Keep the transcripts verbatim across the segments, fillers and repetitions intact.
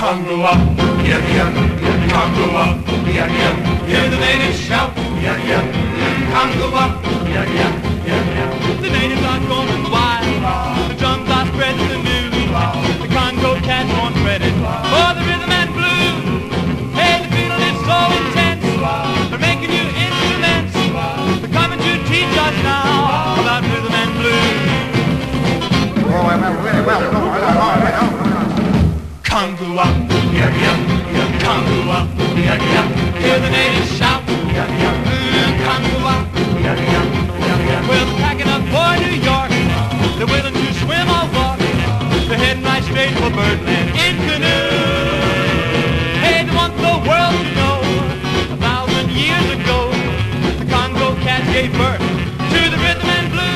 Congo up, yeah, yeah, Congo up, yeah, yeah. Hear the natives shout, yeah, yeah. Congo up, yeah, yeah, yeah, yeah. The natives are going wild, the drums are spreading the news. The Congo cats want credit for the rhythm and blues. Hey, the fiddle is so intense, they're making you instruments. They're coming to teach us now about rhythm and blues. Oh, I remember really well. Congo up, yeah, yeah, yeah. Congo up, yeah, yeah. Hear the natives shout, Yeah, yeah, mm, Congo up. yeah, yeah, yeah, yeah. Well, they're packing up for New York. They're willing to swim or walk. They're heading right straight for Birdland in canoe. Hey, they want the world to know. A thousand years ago, the Congo cats gave birth to the rhythm and blues.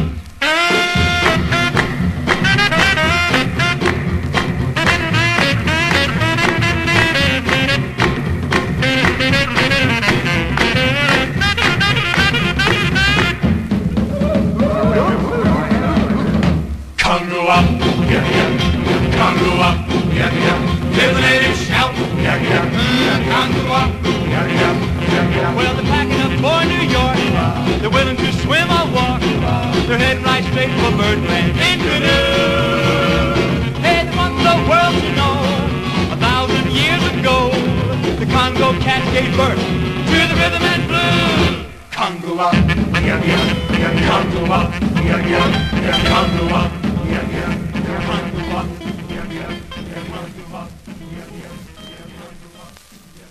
Congo up, yeah, yeah. Congo up, yeah, yeah. Hear the natives shout, yeah, yeah. Congo up. Yeah, yeah, yeah, yeah. Well, they're packing up for New York. They're willing to swim or walk. They're heading right straight for Birdland in canoe. Hey, they want the world to know. A thousand years ago, the Congo cats gave birth to the rhythm and blues. Congo up, yeah, yeah, yeah. Congo up, yeah, yeah, yeah. Congo up, yeah, yeah, yeah. Congo up.